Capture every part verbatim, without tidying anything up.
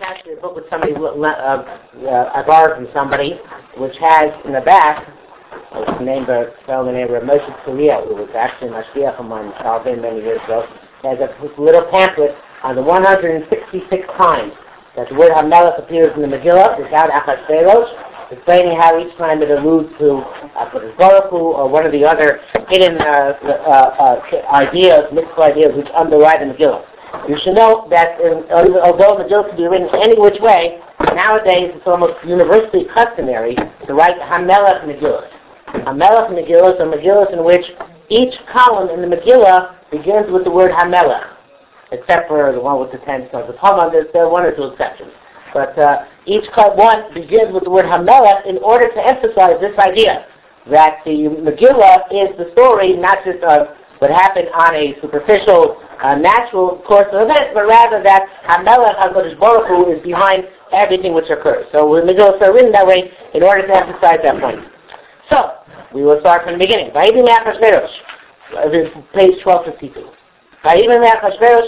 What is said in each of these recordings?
actually a book with somebody, uh, uh, I borrowed from somebody, which has in the back, uh, the name of, spelled the name of Moshe Tzuriel, who was actually Mashgiach among Calvin many years ago. It has a little pamphlet on the one hundred sixty-six times that the word Hamelech appears in the Megillah without Achashverosh, explaining how each time it alludes to HaKadosh Baruch Hu or one of the other hidden uh, uh, uh, ideas, mystical ideas which underlie the Megillah. You should know that in, although the Megillah can be written any which way, nowadays it's almost universally customary to write Hamelech Megillah. Hamelech Megillah are Megillahs in which each column in the Megillah begins with the word Hamelech, except for the one with the ten sons of Haman. There's there are one or two exceptions. But uh, each one begins with the word Hamelech in order to emphasize this idea that the Megillah is the story not just of what happened on a superficial, uh, natural course of events, but rather that Hamelech HaKadosh Baruch Hu is behind everything which occurs. So the Megillah are written that way in order to emphasize that point. So we will start from the beginning. Vayibim Achashverosh, this is page twelve fifty-two. Vayibim Achashverosh.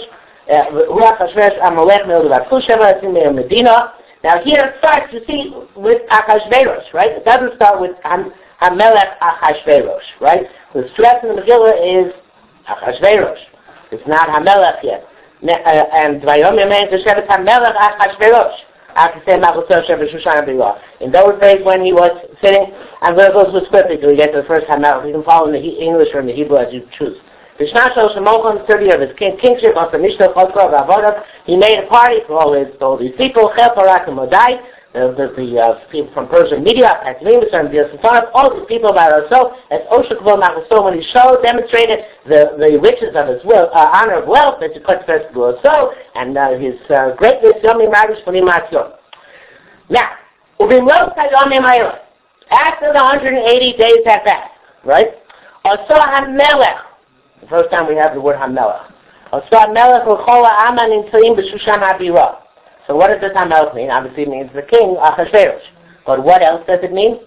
Now here it starts, you see, with Achashverosh, right? It doesn't start with Hamelech Achashverosh, right? The stress in the Megillah is Achashverosh. It's not Hamelech yet. And Vayom Yemein Teshevet Hamelech Achashverosh. In those days when he was sitting, I'm going to go to script until we get to the first Hamelech. You can follow in the he- English or in the Hebrew as you choose. The thirty of his king, kingship of the Mishnah Chodkov Avodah, he made a party for all his all these people, Chel Parak and Modai, the, the, the uh, people from Persian media, Atzimus and Diasafarov, all these people about himself, as Osher Kvol Machaso, when he showed, demonstrated the, the riches of his will, uh, honor of wealth, that you could first do so, and uh, his uh, greatness, Yomi Marish Panim Atzion. Now, Ubimlos HaYomim Ha'ilah, after the one hundred eighty days have passed, right? Also HaMelech, the first time we have the word Hamelech. So what does this Hamelech mean? Obviously it means the king, Achashverosh. But what else does it mean?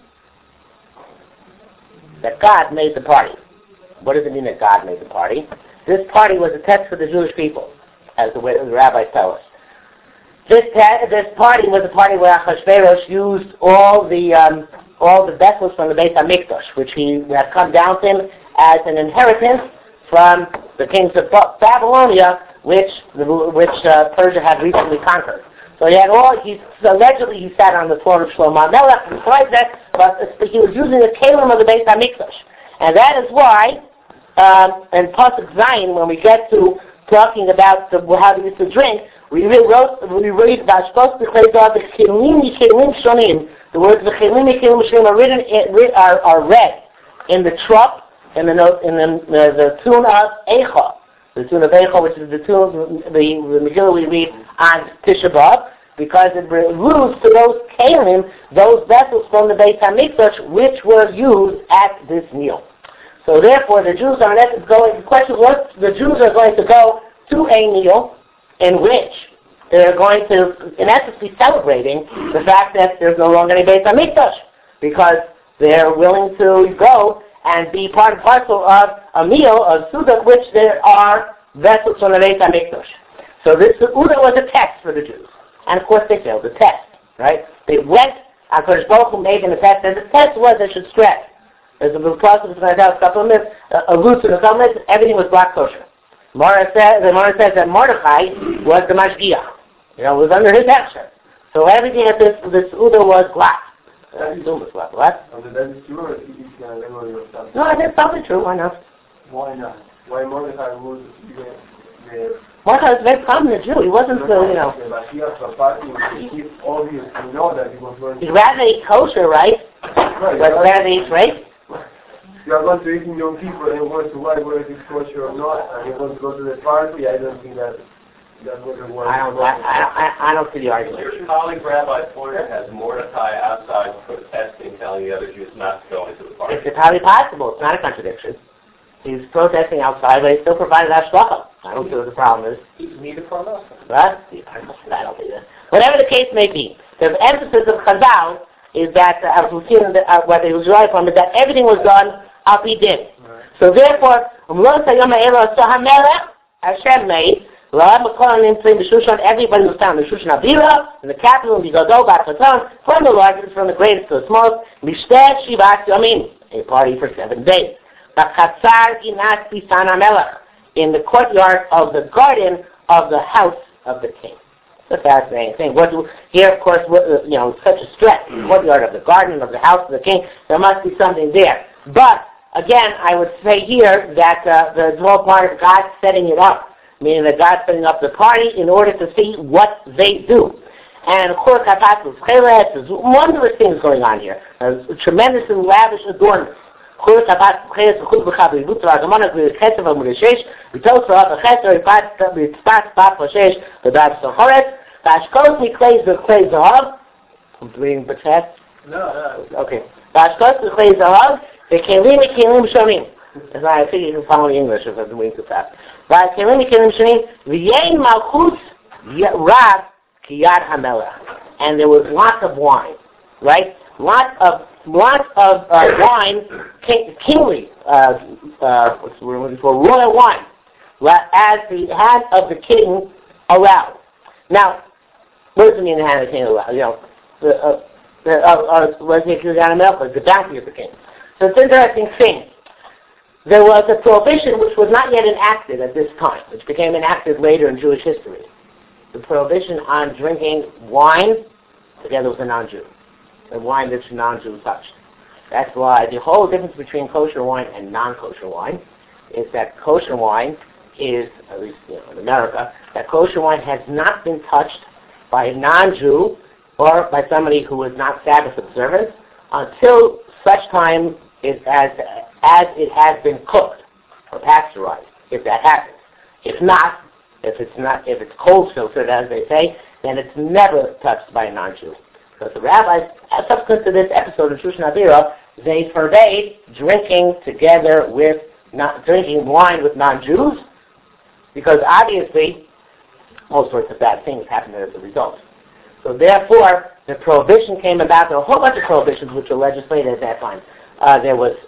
That God made the party. What does it mean that God made the party? This party was a test for the Jewish people, as the, way the rabbis tell us. This, te- this party was a party where Achashverosh used all the um, all the vessels from the Beit HaMikdash, which he had come down to him as an inheritance from the kings of Babylonia, which which uh, Persia had recently conquered. So he had all. He allegedly he sat on the throne of Shlomo Melech and tried that, but he was using the kalim of the Beit Hamikdash, and that is why um, in Pasuk Zayin, when we get to talking about the, how they used to drink, we wrote we read about the kelim kelim shonim. The words the kelim kelim shonim are written are, are read in the trup. In the note, in the, the, the tune of Eicha, the tune of Eicha, which is the tune, the, the Megillah we read on Tisha B'Av, because it alludes to those kalim, those vessels from the Beit HaMikdash, which were used at this meal. So therefore, the Jews are in essence going. The question was, the Jews are going to go to a meal in which they're going to, in essence, be celebrating the fact that there's no longer any Beit HaMikdash, because they're willing to go and be part and parcel of a meal of Suda, which there are vessels from the Beit HaMikdash. So this Suda was a test for the Jews. And of course they failed the test, right? They went, HaKadosh Baruch Hu made them a test, and the test was they should stretch. There's a process of a couple of minutes, a root to the couple of minutes, everything was black kosher. Mara says, the Mara says that Mordechai was the Mashgiach. You know, it was under his action. So everything at this, this Suda was black. Uh, what? What? Oh, that is true, or is it no, that's probably true. Why not? Why not? Why Mordechai was the... Mordechai was a very prominent Jew. He wasn't so, you know... He'd rather eat kosher, right? Right. But rather eat rape? You are going to eat in Yom Kippur and going to why whether it's kosher or not, and you're going to go to the party. I don't think that... That's what it was. I don't, I, I, I don't see the argument. Your colleague Rabbi Pointer has Mordecai outside protesting, telling the other Jews not to go into the party. It's entirely possible. It's not a contradiction. He's protesting outside, but he still provided hashgacha. I don't see what the problem is. He's neither from us. What? I don't think that. Whatever the case may be, the emphasis of Chazal is that, uh, as we've seen, uh, what he was right from, is that everything was done up he did. So therefore, Hashem made Everybody was found in Shushan Abira, in the capital, in the Gadol B'Achatan, from the largest, from the greatest to the smallest, Mishtet Shivat Yomim, a party for seven days. In the courtyard of the garden of the house of the king. It's a fascinating thing. What do, here, of course, you know, such a stress. The courtyard of the garden of the house of the king. There must be something there. But again, I would say here that uh, the whole part of God setting it up, meaning that God's setting up the party in order to see what they do. And of course, there's wondrous things going on here. There's tremendous and lavish adornments. The completing the test? No, no. Okay. The kelim kelim shonim. As I think you can follow English if I'm doing too fast. The kelim kelim shonim. V'yein malchus rab kiyad hamelech. And there was lots of wine, right? Lots of lots of uh, wine, king, kingly, uh, uh, what's the word I'm looking for? Royal wine, as the hand of the king allowed. Now, what does it mean the hand of the king allowed? You know, the uh, the uh, uh, was it kiyad hamelech, the bounty of the king. So it's an interesting thing. There was a prohibition which was not yet enacted at this time, which became enacted later in Jewish history. The prohibition on drinking wine together with a non-Jew. The wine that a non-Jew touched. That's why the whole difference between kosher wine and non-kosher wine is that kosher wine is, at least you know, in America, that kosher wine has not been touched by a non-Jew or by somebody who is not Sabbath observant until such time is as as it has been cooked or pasteurized, if that happens. If not, if it's not, if it's cold filtered, as they say, then it's never touched by a non-Jew. Because the rabbis, subsequent to this episode of Shushan Abira, they forbade drinking together with not drinking wine with non-Jews, because obviously all sorts of bad things happen as a result. So therefore, the prohibition came about. There were a whole bunch of prohibitions which were legislated at that time. Uh, there was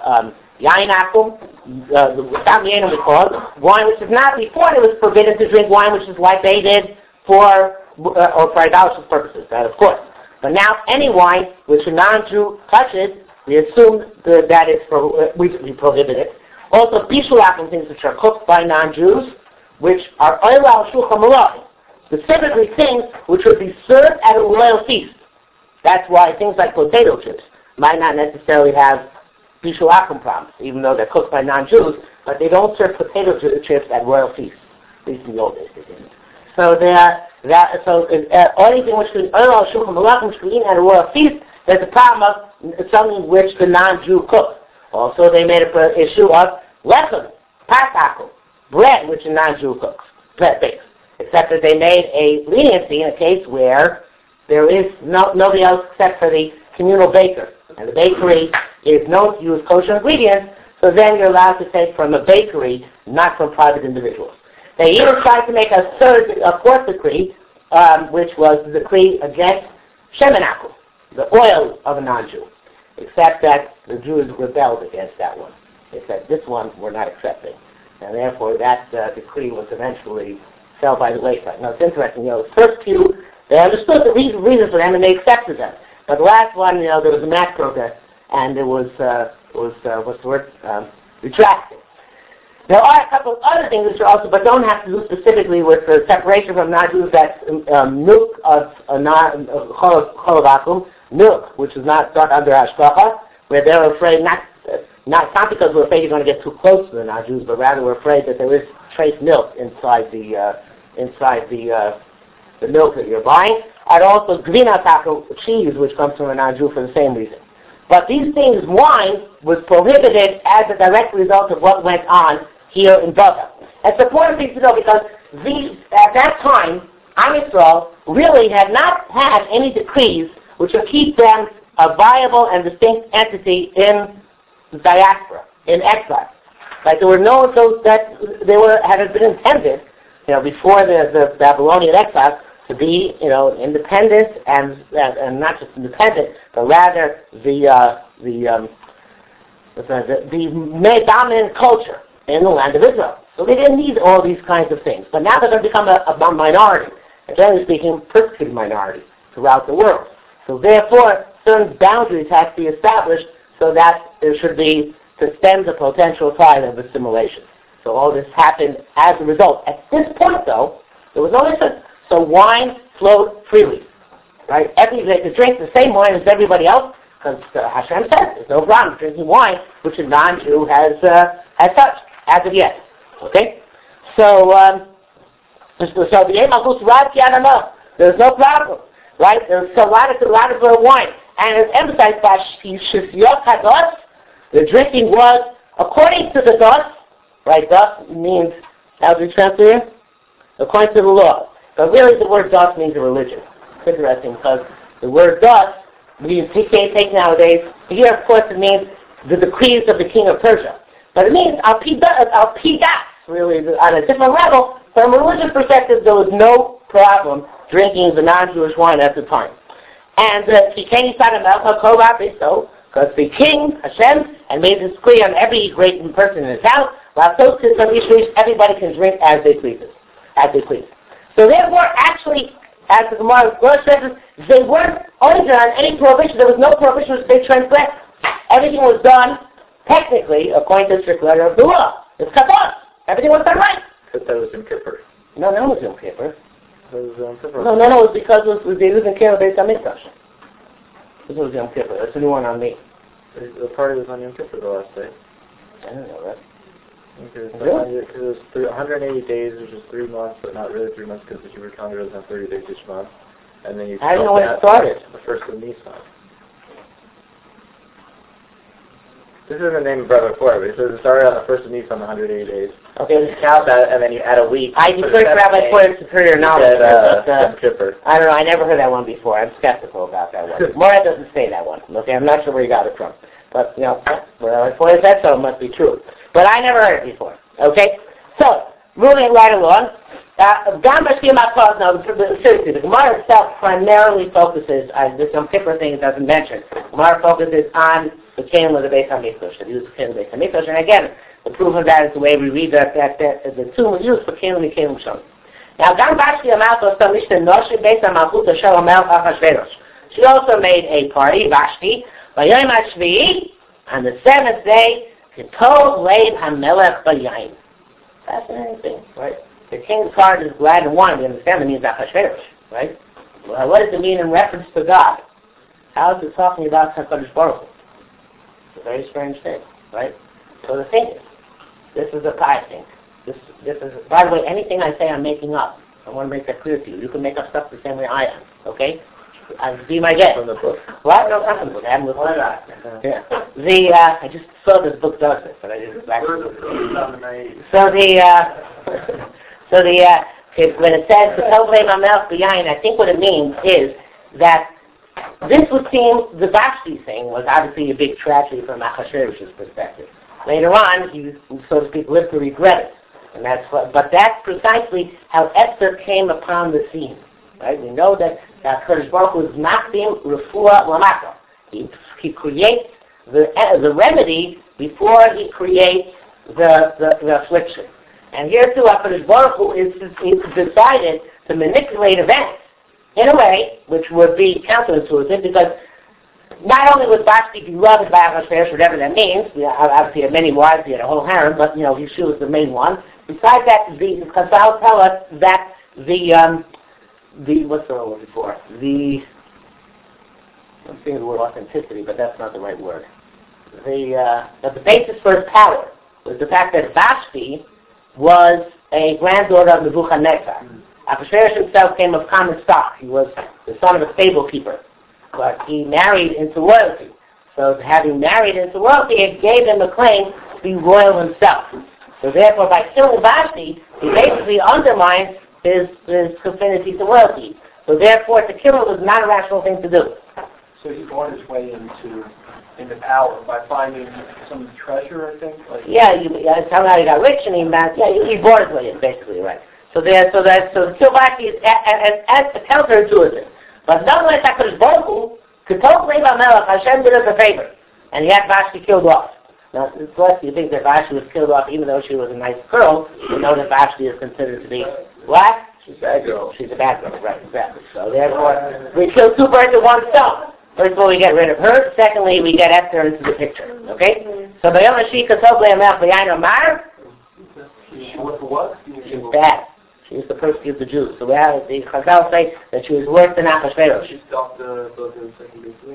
yain akum, without yain we call it, wine which is not, before it was forbidden to drink wine which is like they did for, uh, or for idolatrous purposes, that of course. But now any wine which a non-Jew touches, we assume that, that it's, pro, uh, we, we prohibit it. Also, bishul akum, things which are cooked by non-Jews, which are oil al shulchan malach, specifically things which would be served at a royal feast. That's why things like potato chips might not necessarily have bishul akum problems, even though they're cooked by non-Jews, but they don't serve potato chips at royal feasts. At least in the old days they didn't. So there, that so uh, anything which could which could eat at a royal feast, there's a problem of something which the non-Jew cooks. Also, they made an issue of lechem, pasakum, bread which a non-Jew cooks, bread bakes. Except that they made a leniency in a case where there is no, nobody else except for the communal baker. And the bakery is known to use kosher ingredients, so then you're allowed to take from a bakery, not from private individuals. They even tried to make a third, a fourth decree, um, which was the decree against shemen akum, the oil of a non-Jew. Except that the Jews rebelled against that one. They said, this one we're not accepting. And therefore that uh, decree was eventually fell by the wayside. Now it's interesting, you know, the first few, they understood the reason, reasons for them and they accepted them. But the last one, you know, there was a mass protest, and it was, uh, was uh, what's the word, um, retracted. There are a couple of other things which are also, but don't have to do specifically with the separation from non-Jews, that's um, milk of uh, cholav akum, milk, which is not done under hashgacha, where they're afraid, not, uh, not, not because we're afraid you're going to get too close to the non-Jews, but rather we're afraid that there is trace milk inside the, uh, inside the, uh, the milk that you're buying. And also gvina taco, cheese, which comes from a non-Jew for the same reason. But these things, wine, was prohibited as a direct result of what went on here in Bava. It's important thing to know because these, at that time, Am Yisrael really had not had any decrees which would keep them a viable and distinct entity in the diaspora, in exile. Like there were no, so that they were, had been intended, you know, before the, the Babylonian exile, to be, you know, independent and, and and not just independent, but rather the uh, the, um, the the the dominant culture in the land of Israel. So they didn't need all these kinds of things. But now they're going to become a, a minority, and generally speaking, persecuted minority throughout the world. So therefore, certain boundaries have to be established so that there should be, to stem the potential tide of assimilation. So all this happened as a result. At this point, though, there was no incident. So wine flowed freely, right? Every, they could drink the same wine as everybody else, because uh, Hashem says there's no problem drinking wine which a non-Jew has uh, has touched as of yet. Okay, so um, so the Yom Malchus Rad Kiyanamah, there's no problem, right? There's a lot of a lot of uh, wine, and it's emphasized by Shifyot Hados. The drinking was according to the dos, right? Dos means, how do we translate it? According to the law. But really the word dos means a religion. It's interesting because the word dos we can't take nowadays. Here, of course, it means the decrees of the king of Persia. But it means al-pidas, really, on a different level. From a religious perspective, there was no problem drinking the non-Jewish wine at the time. And he came so because the king, Hashem, had made this decree on every great person in his house, while so everybody can drink as they please. As they please. So therefore, actually, as the Gemara says, they weren't under on any prohibition. There was no prohibition which they transgressed. Everything was done, technically, according to the strict letter of the law. It's katos. Everything was done right. Because that was Yom Kippur. No, no, it was Yom Kippur. That was Yom Kippur. No, no, no, it was because it was, they didn't care based on Mikdash. This was Yom Kippur. That's a new one on me. The party was on Yom Kippur the last day. I don't know that. Because Really? it was three, one hundred eighty days, which is three months, but not really three months because the Jewish calendar doesn't have thirty days each month. And then you I don't know count when it that started. the first of Nisan. This isn't the name of Brother Four, but it says it started on the first of Nisan, one hundred eighty days. Okay. You count that, and then you add a week. I for the defer to seventh Rabbi day, Ford's superior you knowledge. get, uh, but, uh, Yom Kippur. I don't know. I never heard that one before. I'm skeptical about that one. Mora doesn't say that one. Okay, I'm not sure where you got it from. But, you know, Rabbi Ford said so, it must be true. But I never heard it before. Okay? So, moving right along, uh, now, seriously, the Gemara itself primarily focuses, uh, this Yom Kippur thing it doesn't mention, the Gemara focuses on the Kelim of the Beis HaMikdash, the use of Kelim of the Beis HaMikdash, and again, the proof of that is the way we read that, that, that the two we use for Kelim and Kelim Shon. Now, Gam Vashti Amalto Samishta Noshi Beis HaMalchut Asher Omelch Achashverosh. She also made a party, Vashti, Vayom HaShvi'i, on the seventh day, Ketov Leib HaMelech Bayayin. Fascinating thing, right? The king's heart is glad and wanted. We understand it means Achashverosh, right? Well, what does it mean in reference to God? How is it talking about HaKadosh Baruch Hu? It's a very strange thing, right? So the thing is, this is a pie thing. This, this is, by the way, anything I say I'm making up. I want to make that clear to you. You can make up stuff the same way I am, okay? I'll be my guest. From the book. What? No, not from the book. I haven't looked at it. Yeah. The, uh, I just saw this book does this, but I didn't actually. So the, uh, so the, uh, when it says, I think what it means is that this would seem, the Vashti thing was obviously a big tragedy from Achashverosh's perspective. Later on, he, so to speak, lived to regret it. And that's what, but that's precisely how Esther came upon the scene. Right? We know that that Kadosh Baruch Hu is makdim refuah lamata. He he creates the uh, the remedy before he creates the, the, the affliction. And here too, Kadosh Baruch Hu is, is decided to manipulate events in a way which would be counterintuitive, because not only was Vashti beloved by Achashverosh, whatever that means, you know, obviously he had many wives, he had a whole harem, but you know she was the main one. Besides that, the Chazal tell us that the um, the what's the word for the I'm saying the word authenticity, but that's not the right word. The uh, that the basis for his power was the fact that Vashti was a granddaughter of Nebuchadnezzar. Mm. Achashverosh himself came of common stock. He was the son of a stable keeper, but he married into royalty. So having married into royalty, it gave him a claim to be royal himself. So therefore, by killing Vashti, he basically undermines his, his affinity to royalty. So therefore, to kill him was not a rational thing to do. So he bought his way into into power by finding some treasure, I think. Like yeah, you, uh, somehow he got rich, and he yeah, he, he bought his way in, basically, right? So there, so that so to kill Vashti is as counterintuitive. But nonetheless, HaKadosh Baruch Hu could totally Melech, Hashem did us a favor, and he had Vashti killed off. Now, plus you think that Vashti was killed off even though she was a nice girl, you know that Vashti is considered to be what? She's a bad girl. She's a bad girl, right, exactly. So therefore, we kill two birds with one stone. First of all, we get rid of her. Secondly, we get Esther into the picture. Okay? So, Bayom Hashika Tobli Amelch V'Yayin Omar. She was the what? She's bad. She used to persecute the Jews. So we have the Chazal say that she was worse than Achashverosh. She stopped the book in the second beginning.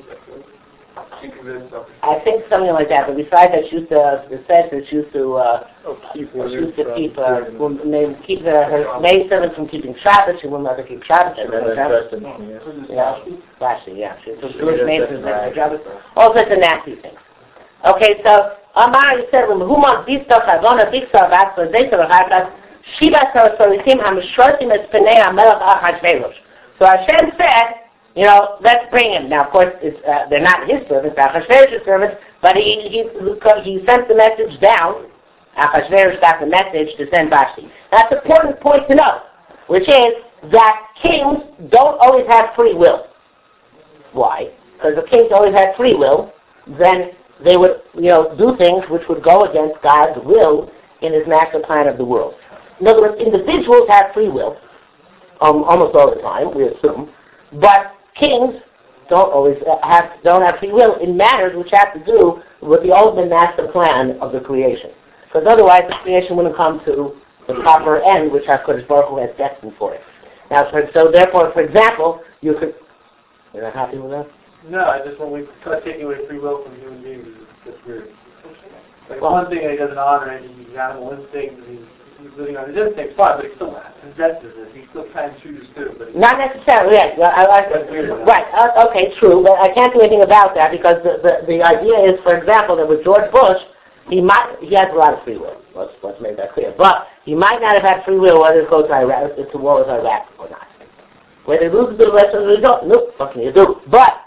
She convinced us. I think something like that. But besides that, she used to. It says that she used to. Uh, Oh, keep she used to keep. Uh, women, keep the, her maid servants from keeping Shabbos. She wouldn't let her keep Shabbos. She And then wouldn't the let Preston, Yeah, Vashti, yeah. She was Jewish Yeah, maid that's servants. right. Her Shabbos. All sorts of nasty things. Okay, so Amar said, "Who wants these stuff? I want to big stuff. That's what they said. Shiva Sarasoritim Hamishrotim Es Penei HaMelech Achashverosh." So Hashem said, you know, let's bring him. Now, of course, it's, uh, they're not his servants, they're Achashverosh's servants, but he, he he sent the message down. Achashverosh got the message to send Vashti. That's an important point to know, which is that kings don't always have free will. Why? Because if kings always had free will, then they would, you know, do things which would go against God's will in his master plan of the world. In other words, individuals have free will, um, almost all the time, we assume, but kings don't always have don't have free will in matters which have to do with the ultimate master plan of the creation. Because otherwise, the creation wouldn't come to the proper end, which HaKadosh Baruch Hu has destined for it. Now, so, so therefore, for example, you could. You're not happy with that? No, I just when we start taking away free will from human beings, it's just weird. Like Well, one thing that he doesn't honor, and he's animal instinct, and he's, he's living on his instincts, fine, but he still possesses it. He still can choose too. But he, Not necessarily, yes. Well, I, I, That's weird. right, uh, okay, true, but I can't do anything about that because the, the, the idea is, for example, that with George Bush, he might, he has a lot of free will. Let's, let's make that clear. But he might not have had free will whether to go to Iraq, to war with Iraq or not. Whether he loses the rest of the result, nope, fucking you do. But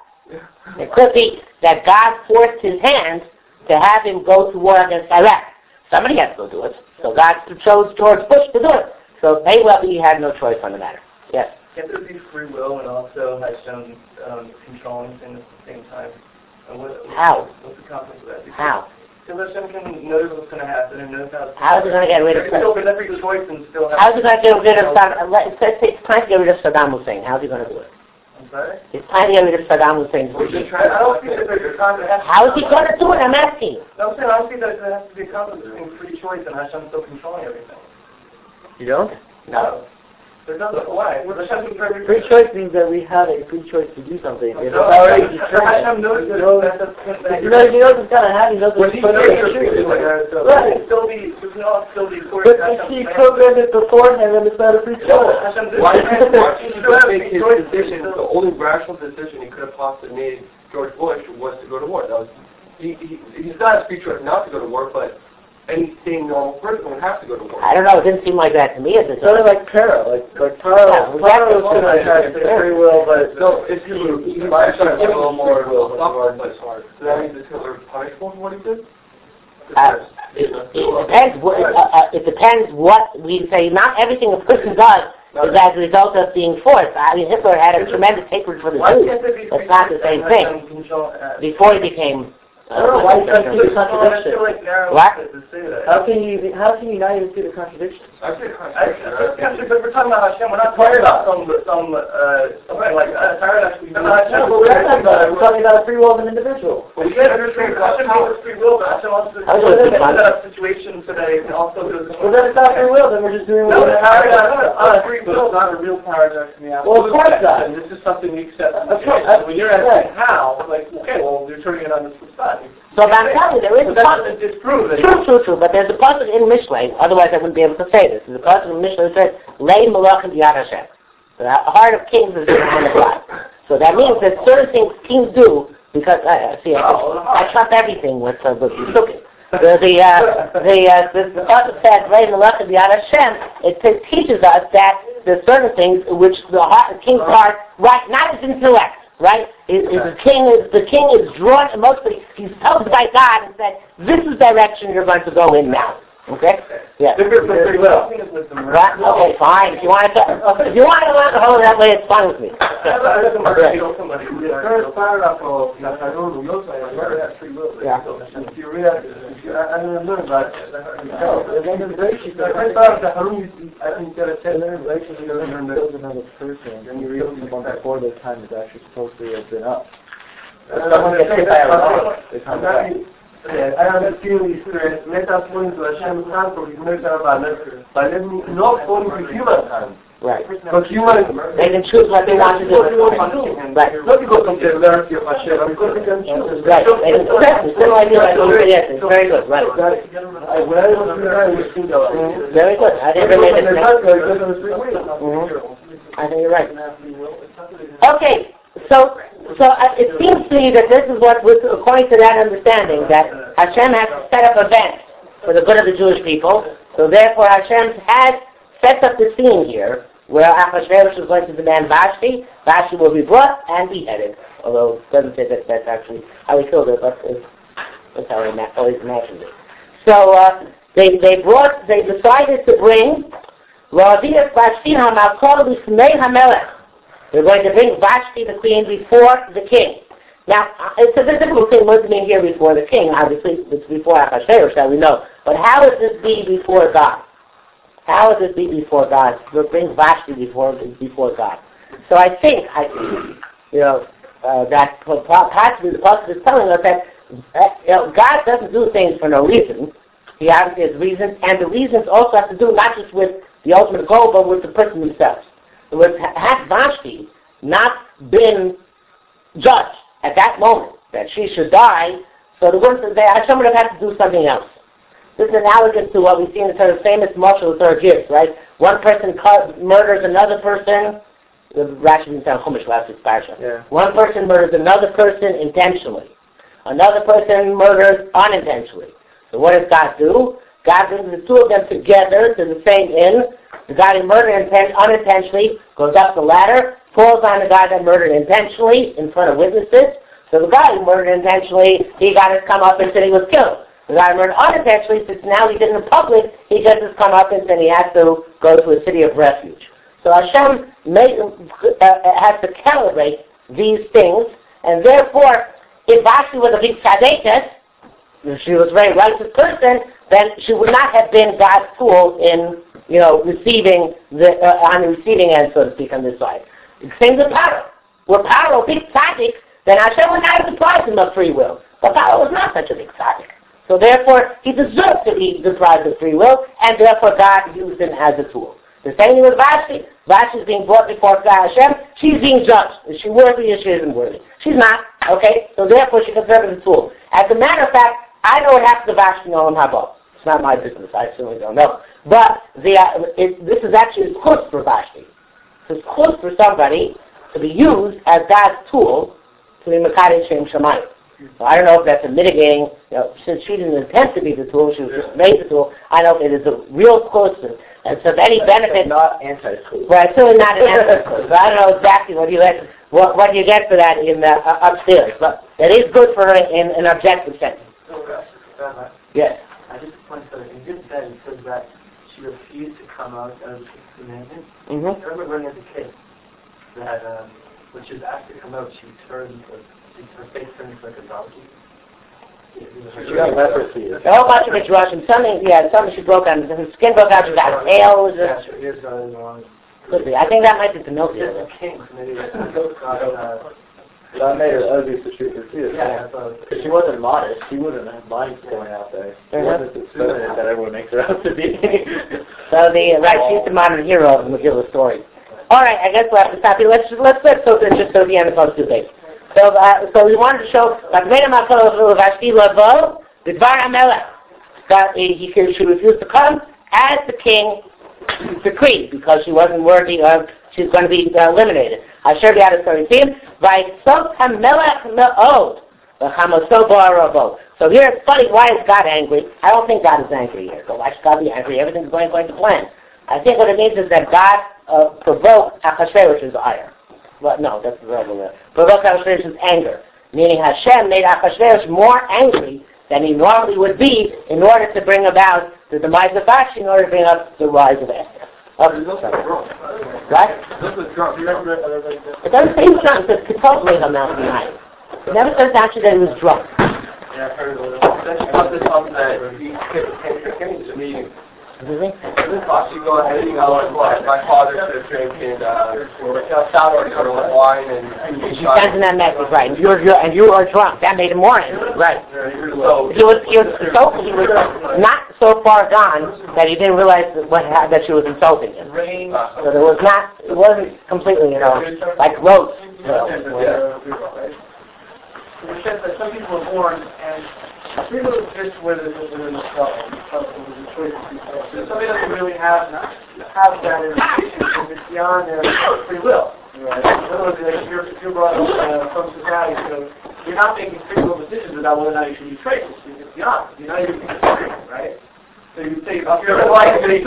it could be that God forced his hand to have him go to war against Iraq. Somebody has to go do it. So God chose George Bush to do it. So may well be he had no choice on the matter. Yes. can't there be free will and also Hashem um, controlling things at the same time? And what, How? What's the conflict with that? Because How? Because Hashem can notice what's going to happen and knows how. How is it going to get rid of He can still present every choice and still have. How is he going to get rid of Saddam? It says it's trying to get rid of Saddam Hussein. How is he going to do it? I'm sorry. He's trying to get rid of Saddam Hussein. I don't think that there's a conflict. How is he going to do it? I'm asking. No, I'm saying I don't think that there has to be a conflict between free choice and Hashem still controlling everything. You don't? No. There's nothing. Why? Hashem can Free choice means that we have a free choice to do something. It's No, already Hashem determined. knows that. You know, that- that- that- you know, he knows it's gonna happen. He knows When it's he gonna knows happen. it's Right. It can still be. We can all still be. But if he programmed it beforehand, then it's not a free choice. Hashem did. Why can't why can't He he still just has make free his choice. decision? The only rational decision he could have possibly made, George Bush, was to go to war. That was he, he he's not a free choice not to go to war, but any sane normal person would have to go to war. I don't know. It didn't seem like that to me at the Sort time. of like Tara, like like Tara. Yeah, Tara was gonna have free will, but No, it's he he He might might have a little more will, but suffer, it's but so that means it's Hitler punishable for what he did? Uh, it, it depends. What, uh, uh, it depends what we say. Not everything a person does is as a result of being forced. I mean, Hitler had a tremendous hatred for the Why Jews. can't there be free That's not the choice same and thing. Hashem control, uh, Before he became. I don't know why you can't see the No, I contradiction. feel like narrow What? to say that. How can you how can you not even see the contradiction? I say I, I, but we're talking about Hashem. We're not talking about some some uh something like uh, paradise. We're not No, but we're not talking about it. We're talking about the free will of an individual. We get understand Hashem gives us free will, but Hashem also How does it set define- up situations so that it can also do Well, then it's not free will. Then we're just doing No, what the we're paradox us. of free will is not a real paradox in the Well, of course not. And this is something we accept. Of course. When you're asking how, like, okay, well, you're turning it on the flip side. So but I'm telling you, there is a But that puzzle. doesn't disprove it. True, true, true. But there's a puzzle in Mishlei. Otherwise, I wouldn't be able to say this. There's a puzzle in Mishlei that says, "Lei Malachim B'Yad Hashem." The heart of kings is in the hand of God. So that means that certain things kings do because uh, see, I, I trust everything with uh, with Sukkot. The the uh, the uh, the, the puzzle says, "Lei Malachim B'Yad Hashem." It t- teaches us that there's certain things which the heart, the king's heart, right, not his intellect. Right? Is, is the king is the king is drawn emotionally. He's told by God and said, "This is the direction you're going to go in now." Okay? Yeah. Different from free will. Right? Okay, fine. If you want to, if you want to learn the whole that way, it's fine with me. The first paragraph of Nacharon, we also have free will. Yeah. If you read, if you, I don't know, but the first paragraph of Nacharon is, I think, there are ten relations you don't remember. Another person, and you read someone before their time is actually supposed to have been up. Someone gets hit by a rock. They come back. I am feeling stressed. Let us fall into Hashem's hand for His mercy and honor, but let me not fall into human hands. Right. Because human, They can choose what they want to do. Right. not because of the mercy of Hashem, but because they can choose. Right. They can choose. Still idea like yes, it's very good. Right. I, when I was there, I was thinking about it. Very good. I didn't relate it. Mm-hmm. I think you're right. Okay. So, so uh, it seems to me that this is what, was, according to that understanding, that Hashem has to set up events for the good of the Jewish people. So therefore, Hashem has set up the scene here where Achashverosh is going to demand Vashti. Vashti will be brought and beheaded. Although it doesn't say that that's actually how he killed her, but it's, that's how he ma- always imagined it. So uh, they they brought, they decided to bring Ravias Vashti HaMalkol Lifnei HaMelech. They're going to bring Vashti, the queen, before the king. Now, it's a difficult thing what's mean here before the king. Obviously, it's before Achashverosh, that we know. But how would this be before God? How would this be before God? To bring Vashti before before God. So I think, I think, you know, uh, that possibly the Prophet is telling us that uh, you know, God doesn't do things for no reason. He obviously has reasons, and the reasons also have to do not just with the ultimate goal, but with the person themselves. Was had Vashti not been judged at that moment that she should die, so the words that Hashem would have had to do something else. This is analogous to what we see in the sort of famous martial third years, right? One person cut, murders another person. The Rashi didn't sound Chumash last week's parsha. Yeah. One person murders another person intentionally. Another person murders unintentionally. So what does God do? God brings the two of them together to the same inn. The guy who murdered inten- unintentionally goes up the ladder, falls on the guy that murdered intentionally in front of witnesses. So the guy who murdered intentionally, he got his comeuppance and he was killed. The guy who murdered unintentionally, since now he did it in public, he gets his comeuppance and he has to go to a city of refuge. So Hashem made, uh, has to calibrate these things, and therefore, if Vashti was a big tzaddikus, if she was a very righteous person, then she would not have been God's tool in, you know, receiving the uh, on the receiving end, so to speak, on this side. Same with Paro. Were Paro a big tzaddik, then Hashem would not have deprived him of free will. But Paro was not such a big tzaddik. So therefore, he deserved to be deprived of free will, and therefore God used him as a tool. The same thing with Vashti. Vashti is being brought before God Hashem. She's being judged. Is she worthy or she isn't worthy? She's not. Okay? So therefore, she can serve as a tool. As a matter of fact, I know what happened to Vashti in Olam Haba. It's not my business. I certainly don't know. But the, uh, it, this is actually a chus for Vashti. It's a chus for somebody to be used as God's tool to be Mekadesh Shem Shamayim. So I don't know if that's a mitigating, you know, since she didn't intend to be the tool, she was just made the tool. I know it is a real chus, and so if any benefit, not anti-chus. Well, it's certainly not an anti-chus. So I don't know exactly what you get, what, what you get for that in uh, upstairs, but it is good for her in an objective sense. Yes. I just want to say, in this bed, it says that she refused to come out of the Sixth Commandment. Mm-hmm. I remember when as a kid that um, when she was asked to come out, she turned, like, her face turned into like a donkey. She got leprosy. A whole bunch of it's Russian. Something, yeah, something she broke out. Her skin broke out. She got a tail. Yeah, her ears got in the wrong. Could be. I think that might be It's Pinocchio. a king, maybe that's uh, That made her ugly, so she refused. yeah, so If she wasn't modest, she wouldn't have minded going out there. She wasn't the feminine that everyone makes her out to be. So the right, she's the modern hero of the Megillah story. All right, I guess we'll have to stop here. Let's let's let's go to just go to the end of those two things. So uh, so we wanted to show like Mena Makol Vashti Lavo Bidvar Hamelech that he, he she refused to come as the king decreed because she wasn't worthy of. She's going to be uh, eliminated. Asher B'Yad Saritim Vayisot Hamelech Me'od V'Chamoso Ba'aravo. So here it's funny. Why is God angry? I don't think God is angry here. So why should God be angry? Everything's going according to plan. I think what it means is that God uh, provoked Achashverosh's ire. Well, no, that's the wrong word. Provoked Achashverosh's anger. Meaning Hashem made Achashverosh more angry than he normally would be in order to bring about the demise of Vashti, in order to bring about the rise of Esther. Okay. Right? It doesn't say he was drunk, it says Ketobli Hamel B'nai. It never says actually that he was drunk. Yeah, I've heard of it. Then she comes to something that he came to meeting. Excuse me? Why should go ahead and go and what? My father should have drinking uh, sour sort of wine and. She sends in that message, right? And you're, you're and you are drunk. That made him more angry, right? So He was he was so he was not so far gone that he didn't realize that what that she was insulting him. So there was not it wasn't completely, you know, like roast. You know. In the sense that some people are born and free will exists where there's within the self, the choices people. So somebody doesn't really have have that information because it's beyond their free will. Right? In other words, like, you're, you're brought up uh, from society, so you're not making free will decisions about whether or not you should be traitors. It's beyond. You're not even considering, right? So you say, if you're like, There's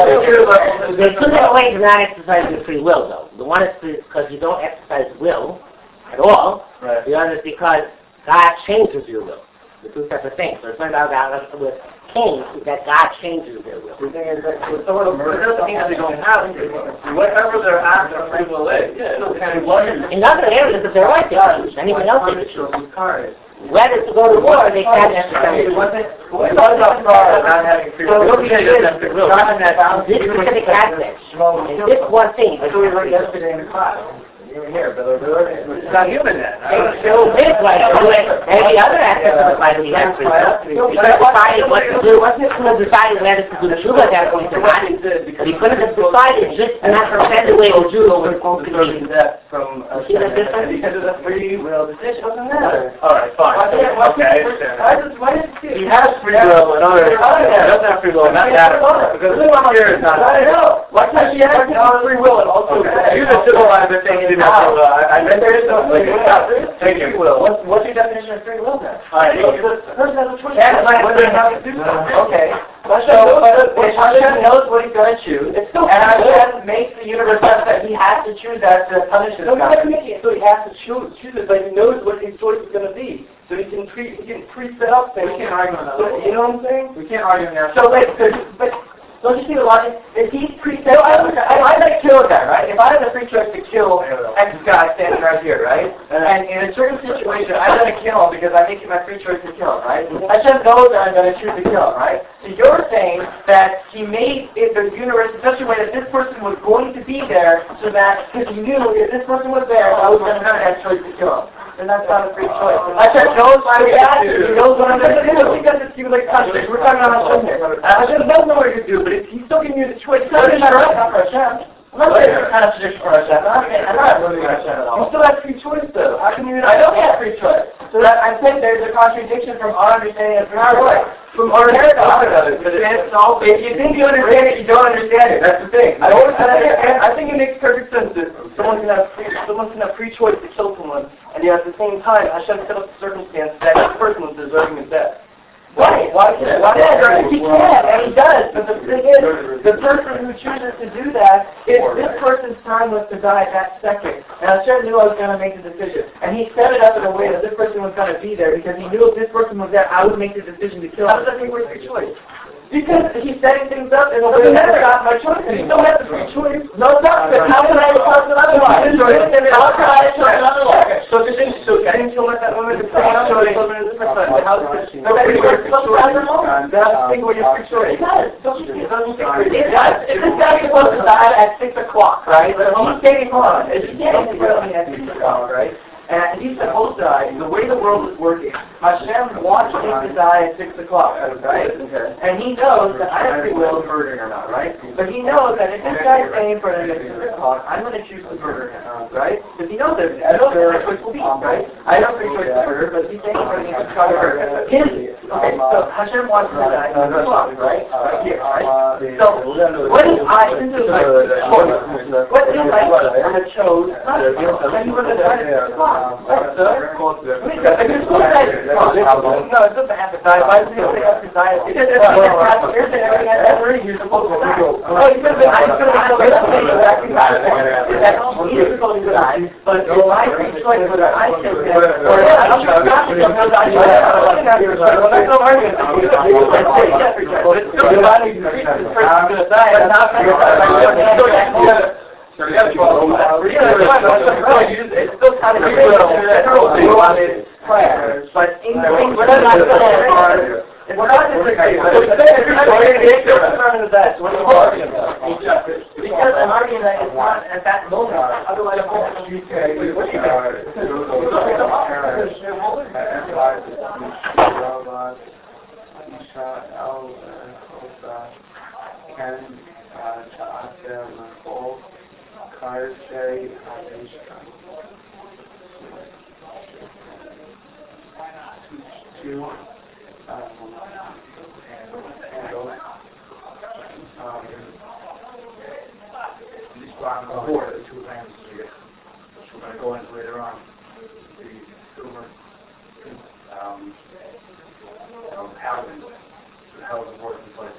two different ways of not exercising free will, though. The one is because you don't exercise will at all. right. The other is because God changes your will. The two separate things. So it's not about God with Cain, is that God changes their will. The thing is that with some of the it doesn't mean that they don't have free will. Whatever their act of free will is, it still kind of wasn't. In other areas, if they're right, they choose. Anyone else, they choose. Whether to go to war, they can't exercise. It wasn't. It wasn't not having free will. So look at this. This specific aspect. And this one thing. That's what we learned yesterday in the class. You were here, but it's not human then. It's still this like every other aspect of the Bible he has free will. He could have decided what to do. He could have decided whether to do the Shuvah at that point or not. He could have decided just not to send away the Jews over ultimately that from uh, see the difference? because of the free will decision. Doesn't matter. All right, fine. Why Okay, I understand. Why does why does He has free will in other areas. He doesn't have free will in that matter. Because here is not. I know. Why can't she have free will and also? You just civilize it saying you didn't have free will. I, I And there is no free will. Thank you. What's, what's your definition of free will then? All right. The person has a choice. Yeah, whether they have to do something. Okay. So, So, if Hashem knows what he's going to choose, and Hashem makes the universe such that he has to choose that to punish this guy. So he has to choose, choose it, but he knows what his choice is going to be. So he can pre, he can pre-set up things. We can't argue on that. So, you know what I'm saying? We can't argue on that. So wait, so, but don't you see the logic? If he's pre-set, I, I, I like kill a guy, right? If I had the free choice to kill X guy standing right here, right? And in a certain situation, I'm going to kill him because I make it my free choice to kill him, right? Hashem knows that I'm going to choose to kill him, right? So you're saying that he made it, the universe in such a way that this person was going to be there, so that because he knew if this person was there, I was going to have that choice to kill him. And that's not a free choice. Hashem knows my reaction. He knows what I'm going to do. Because it's even like contradict. We're talking about Hashem here. Hashem doesn't know what he can do, but if he's still giving you the choice, it's not right for Hashem. I'm not saying it's a contradiction for Hashem. I'm not saying I'm not ruling Hashem at all. You still have free choice, though. How can you? I don't have free choice. So that I'm saying there's a contradiction from our understanding of free choice. From our paradigm. If you think you understand it, you don't understand it. That's the thing. I always understand. I think it makes perfect sense that someone can have free, someone can have free choice to kill someone, and yet at the same time, Hashem set up the circumstance that this person was deserving of death. Why? Why? Why? He can, and he does. But the thing is, the person who chooses to do that, if this person's time was to die that second, and Hashem knew I was going to make the decision, and he set it up in a way that this person was going to be there because he knew if this person was there, I would make the decision to kill him. How does that make free choice? Because he's setting things up in a way that's not my choice. He still has the free choice. No, it's not. How can I choose otherwise? How can I choose otherwise? So if you so I didn't kill that woman, it's saying I'm going to kill her in a different time. How does it? No, that's your free choice. That's the thing where your free choice. It does. It doesn't say free. It does. If this guy is supposed to die at six o'clock, right? But he's getting on. He's getting at six o'clock, right? And he's supposed to die. The way the world is working, Hashem wants him to die at six o'clock, right? And he knows that I have free will of murdering or not, right? But he knows that if this guy is staying for at six o'clock, I'm going to choose to murder him, right? Because he knows that I don't know what my choice will be, right? I don't have free choice to murder, but he's staying for me to try to murder him. Okay, so Hashem wants him to die at six o'clock, right? Right here, right? So what if I, this is like choice. What if I chose not to kill him? Then he would have died at six o'clock. Right, so, it's so nice. No, it's just emphasize. Why does it emphasize? Because it's everything you're supposed to do. Oh, you could have been, I could have been He's supposed to do that, but if I reach choice whether I should or I'm sure not because I should well, that's no argument. Well, it's still dividing the person to the side, but not for the side. It's still kind of prayers, but in the things we're not going to we're not going to say that. What are you arguing about? Because I'm arguing that it's not at that moment. Otherwise, what do you say? What do you Two, um, handle, um, these bottom four, the two lamps here, which we're going to go into later on, the silver, um, um, housing, the housing working place.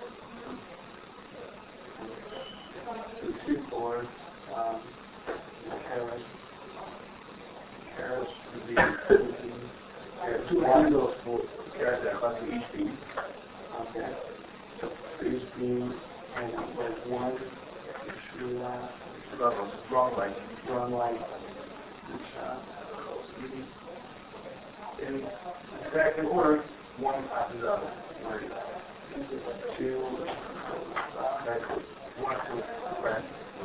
The two boards, um, carrots, carrots would be, would be there are two handles for carrots that are to each beam. Okay. So for each beam, and there's one issue, uh, strong light, strong light, which, uh, in exact order, one passes up. Two, uh, one, two, right.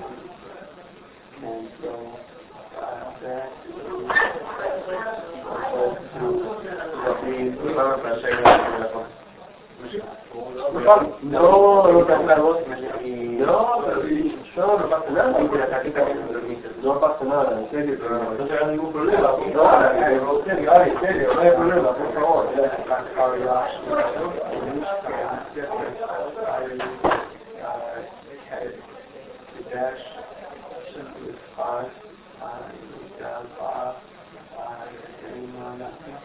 And so, uh, that No, no pasa nada. No, pero sí, yo no pasa nada, porque la tarjeta que me permite. No pasa nada, en serio, pero no se haga ningún problema. No, en serio, ay, en serio, no hay problema, por favor. Dash simply is five, uh, down five, uh, and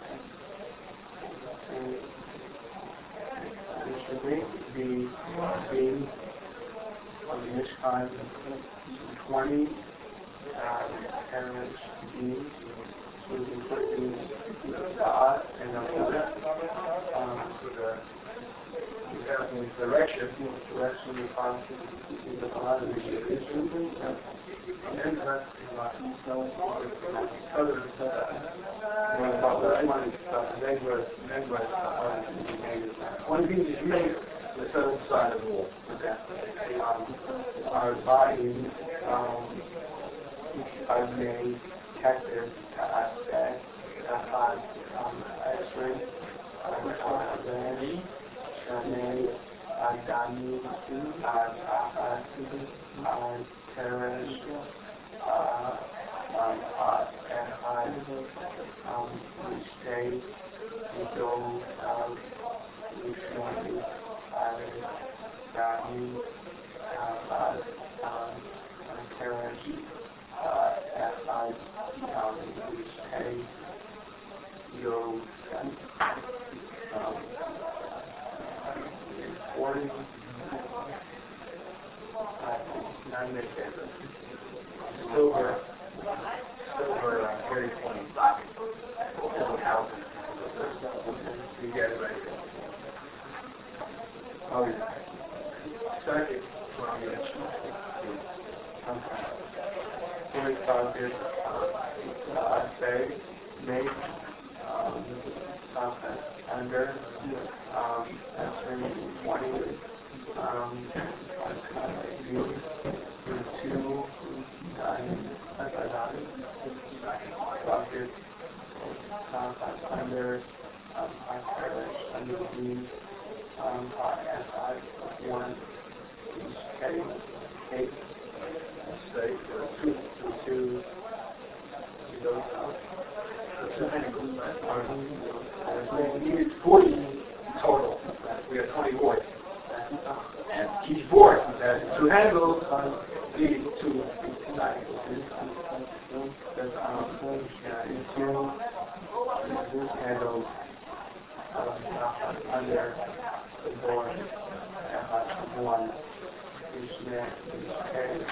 this should be the beam of the Mishkan twenty, uh, parents beam, so we can put the dot and the um, so the we have in direction, direction we find the dot and the and then the rest is like so other one thing is made the southern side of the wall. Okay. Um, our body, um, I've made cactus, aspect, um, X-ray, Shani, Shani, Adani, Adani, terrorist, uh, um, uh, and I, um, we stay, we go, um, we show, I, Dani, uh, um, terrorist, uh, and I, um, we stay, yo, um, forty, nine minutes silver, silver, uh, very twenty socket, silver housing. You get it right there. Oh, yeah. Second, well, yes. Okay. Forty socket, uh, I say, make, um, something under, um, that's twenty, um, two, nine, bucket, under, um, Irish, under the, um, S I, one, K, eight, say, two, two, those out. We needed forty total. We have twenty boards. And each board has two handles on the two nine. Um, uh, into this handle uh, under the door uh, one is meant is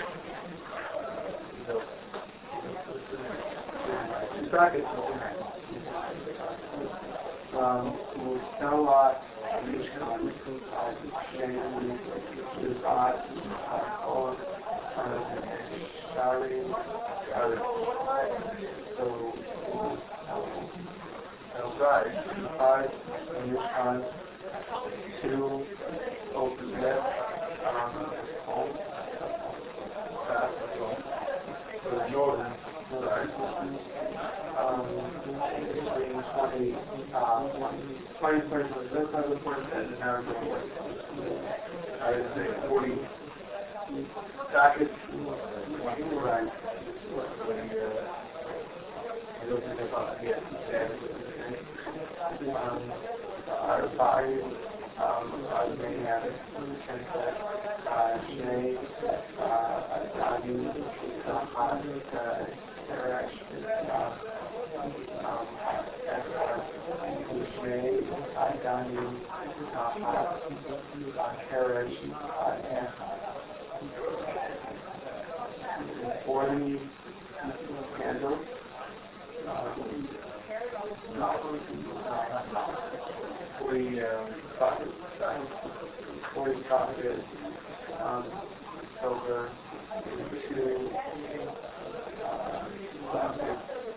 the bracket um Mustawa Mishkan Shani Shifat or Shari so right five Mishkan two open left um home so Jordan um twenty uh twenty twenty this has a point and an hour I would say forty brackets right um our five um our main habit and uh Shnei uh Dani Sahat uh Teresh uh um Shnei Dani Sahat Teresh uh forty candles forty um pockets forty pockets um silver two uh plastic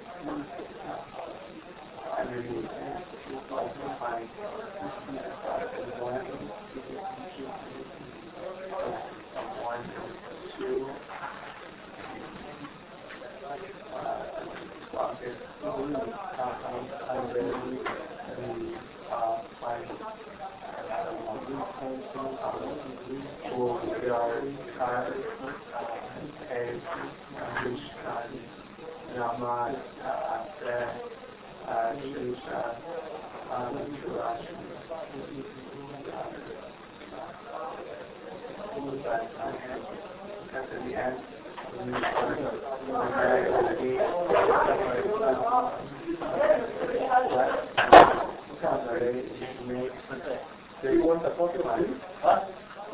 underneath fine one one two uh pockets at the end do you want the photo line? What?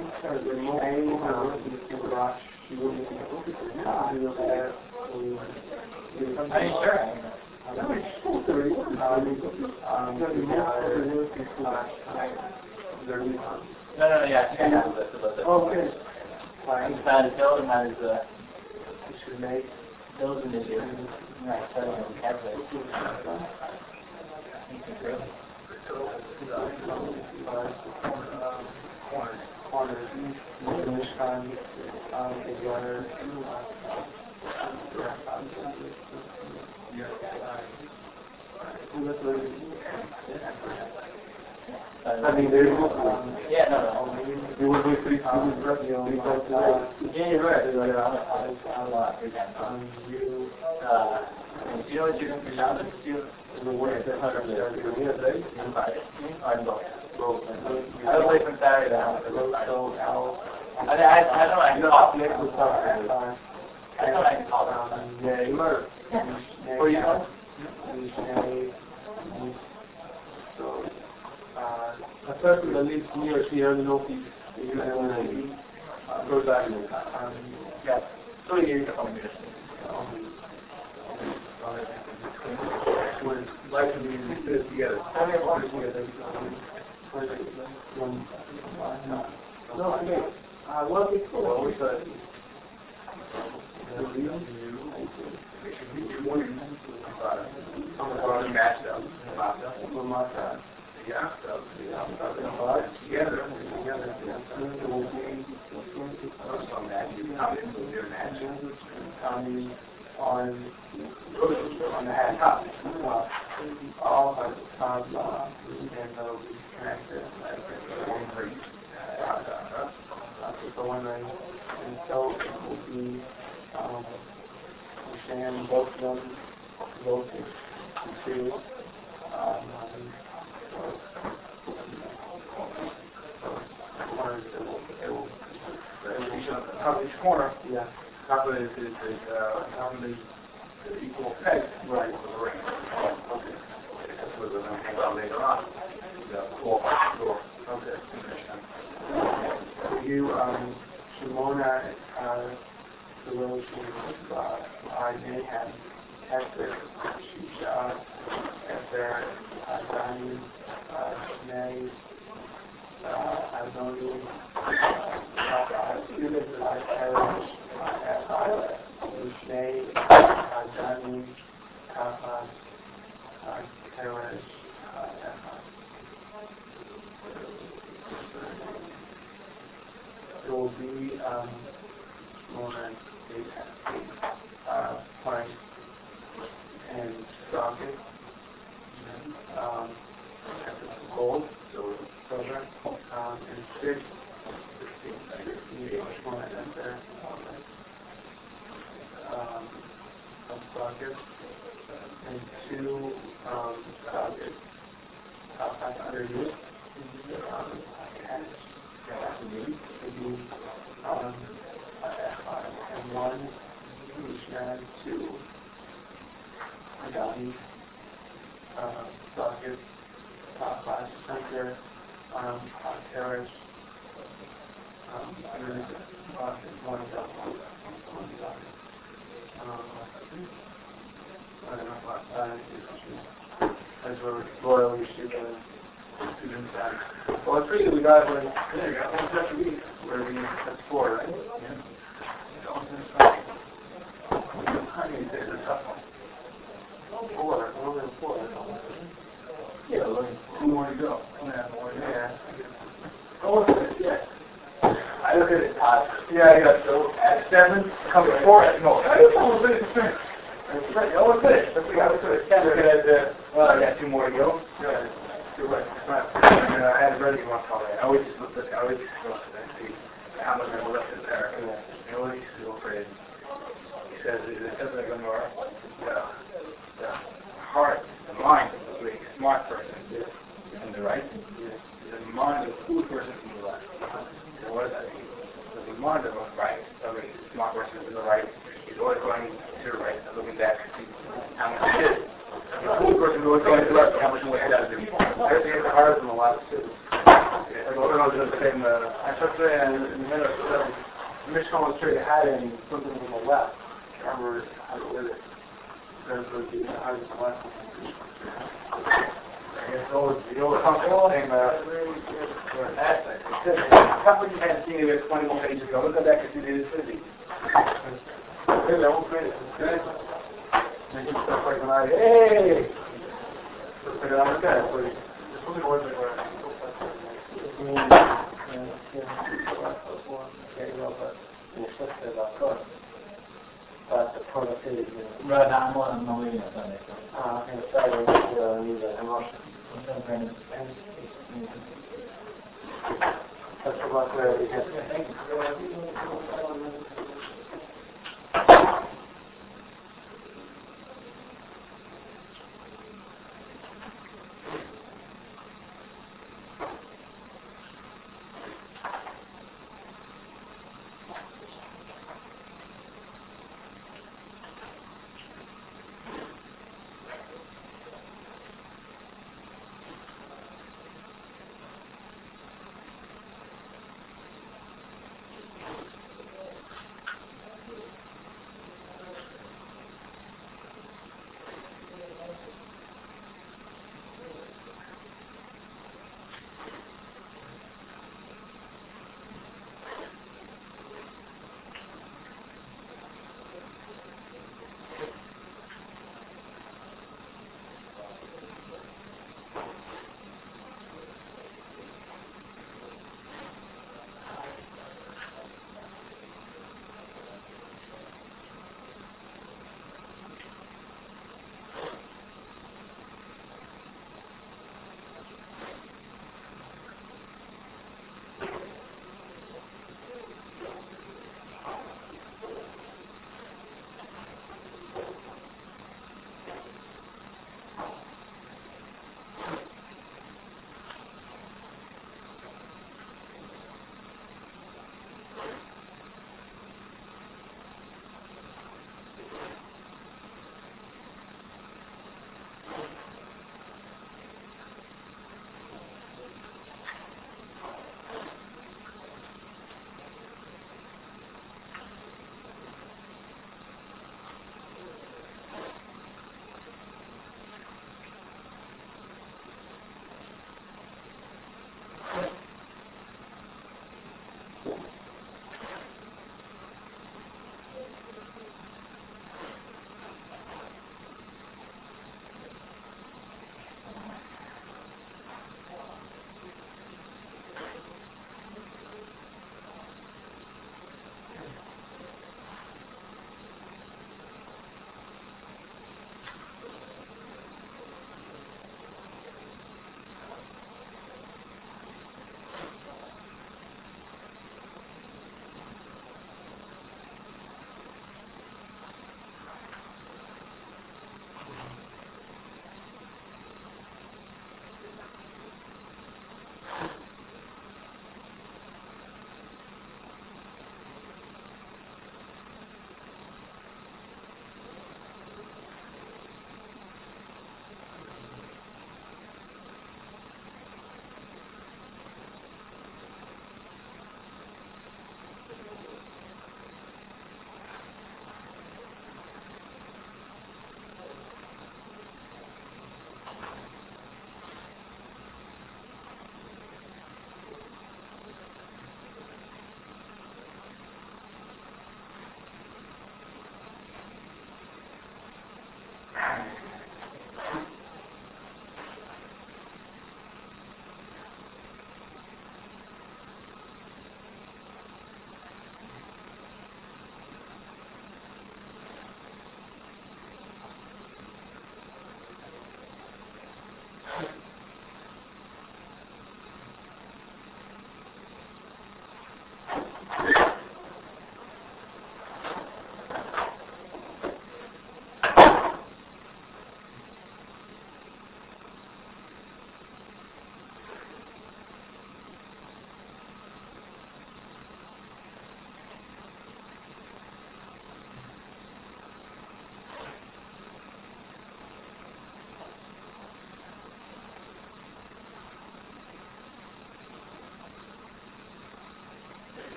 Are you sure? No, no, yeah, I think I have this. Okay. It's not as built and not as uh, should make those in this year. Right, so I don't have this. Corners, Mishkan, um, together. I mean, there's um, yeah, no, no. You would be pretty cool. Yeah, you're right. Like, a lot. Um, you, uh, do you know what you're going to be out of? The word that hundred there. I'm going. I was away from Saturday to house. I I I know I can talk. I know I can talk. Yeah, you are. Where you going? So, uh, a person that lives near here in the northeast, you can go back. Um, yeah, three years ago. Would like to be put together. How many of us together? No, I mean, uh, what before? We said. I'm going to match up. Yeah, so together, together, it will be some matching, matching, coming on on the head top. All of the top and they'll be connected like one ring. That's the one ring. And so it will be um understand both of them, both the two. Um, corners it will, it will, top of each corner, yeah. Top of it is, is uh, how many equal pay. Right. Right. Okay. That's what we're going to think about later on. The four by four. Okay. You, um, Shimona, uh, the relation of, uh, I may have Esther, Shisha, Esther, Adani, uh, Shnei, uh, Adoni, uh, students of I perish, uh, Shnei, Adani, Kafas, uh, perish, uh, it will be um, more than eight uh, plank and socket, um, gold, silver, um, and six, sixteen, more than enter, um, of sockets, and two um, sockets uh, underneath, um, and um, and one Mishnah, two Adani uh, socket, top class center, um, terrace, um, underneath uh, one socket, one socket. Um, I don't know, uh, as we're loyal, we should uh, students at. Well, it's pretty good. We got one. Yeah, we got one second week where we that's four, right? Yeah. I mean, it's a tough one. Four, more than four. Yeah, two more to go. Yeah, more. Yeah. Oh, yeah. I look at it. Uh, yeah, yeah. So at seven, come to four. No, I don't know. That's right. Oh, it's good. Let's see how it's good. Look at the. Well, I got two more to go. Yeah. You're right. Right. And, uh, I had ready one call. I always just look at. I always just look at and see how much I left in there. Yeah. I always go crazy. He says, "Is it something like more? The the heart, the mind of a smart person is on the right. The mind of a fool person is on the left. So what does that mean? So the mind of a right, of a smart person is on the right. He's always going to the right and looking back to see how much he did. The fool person is always going to the left, how much more he does do. I think it's the hardest in the last two. I was just saying, I took the in the middle of the Michigan was straight ahead and something on the left. I remember how to live it. There's the hardest in the left. I guess always the old comfortable thing that for an aspect. How would you have seen it twenty-one pages ago? Look at that because you did it fifty. Hey, that was great. Good. Making stuff like when I, hey! Let's figure out okay. So this was the words that were Right, I'm on the way. Ah, okay, sorry, I need an emotion. That's about where we get.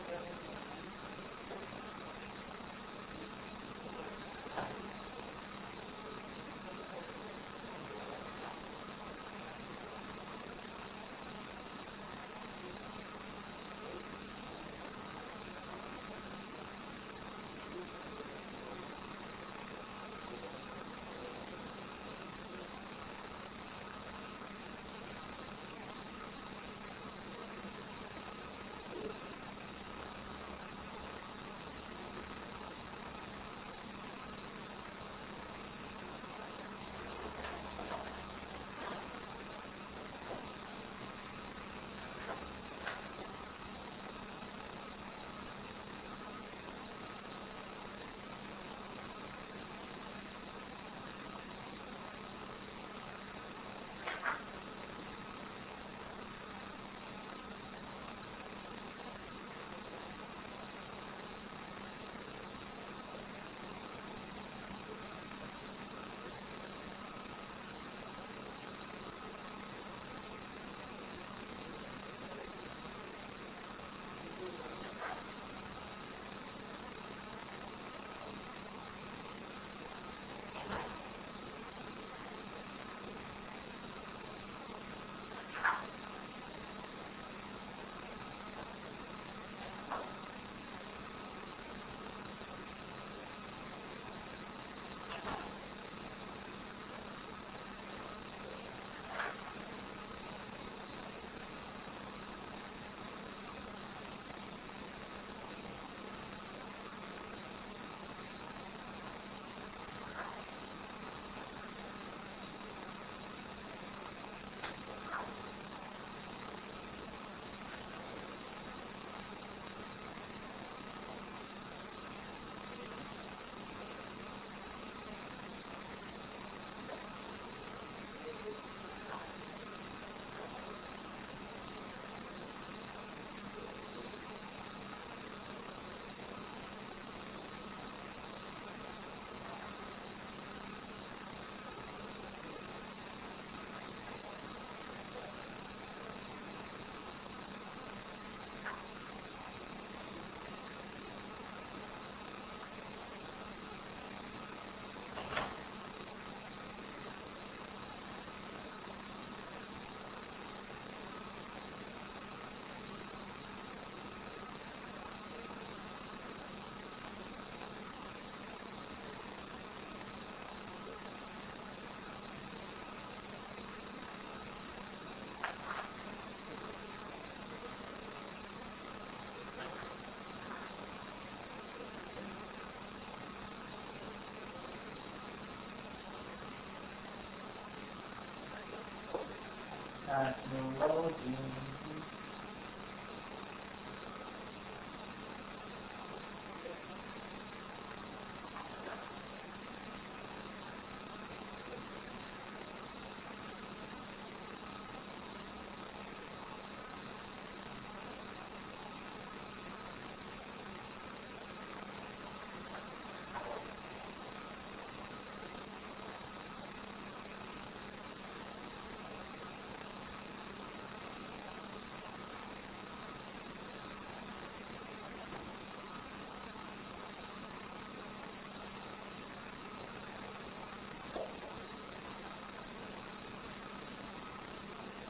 Technology.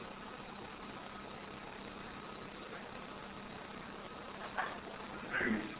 Peace.